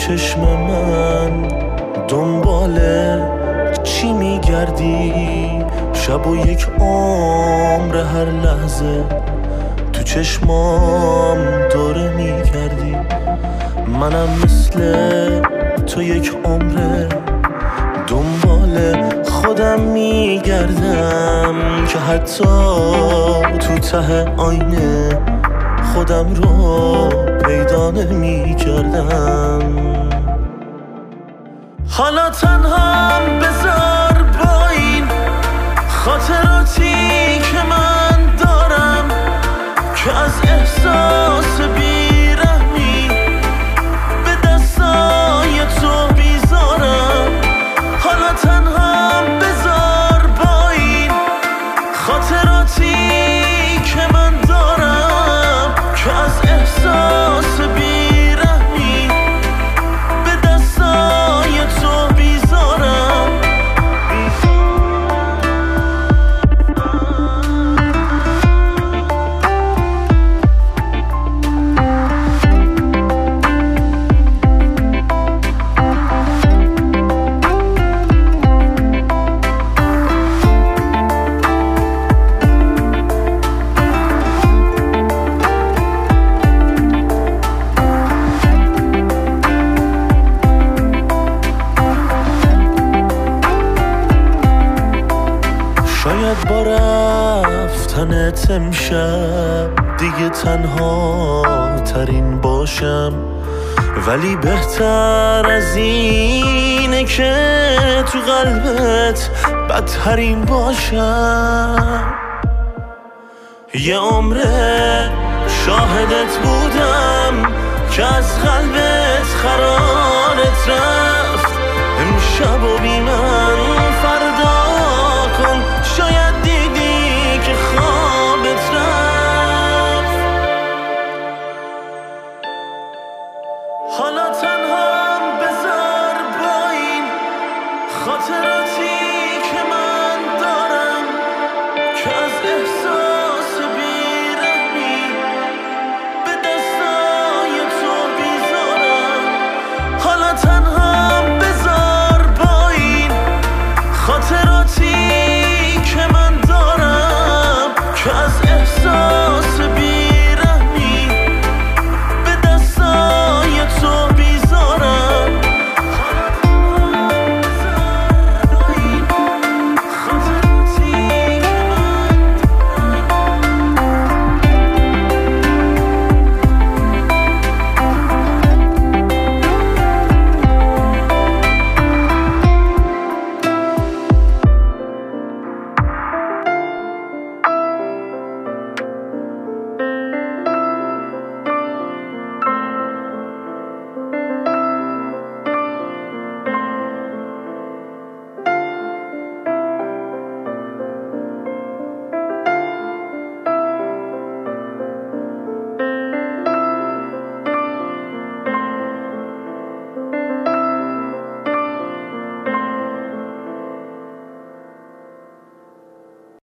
چشم من دنبال چی میگردی؟ شب و یک عمر هر لحظه تو چشمام دوره میکردی. منم مثل تو یک عمره دنبال خودم میگردم که حتی تو ته آینه خودم رو پیدا نمی‌کردم. حالا تنها بذار با این خاطراتی که من دارم که از احساس بیرحمی به دستای تو بیزارم. حالا تنها بذار با این خاطراتی که من دارم که از احساس بیرحمی به دستای تو بیزارم. شاید با رفتنت امشب دیگه تنها ترین باشم، ولی بهتر از اینه که تو قلبت بدترین باشم. یه عمره شاهدت بودم که از قلبت خرانت رفت. امشب و بی من فردا کن، شاید دیدی که خوابت رفت. حالا تنها بذار با این خاطراتی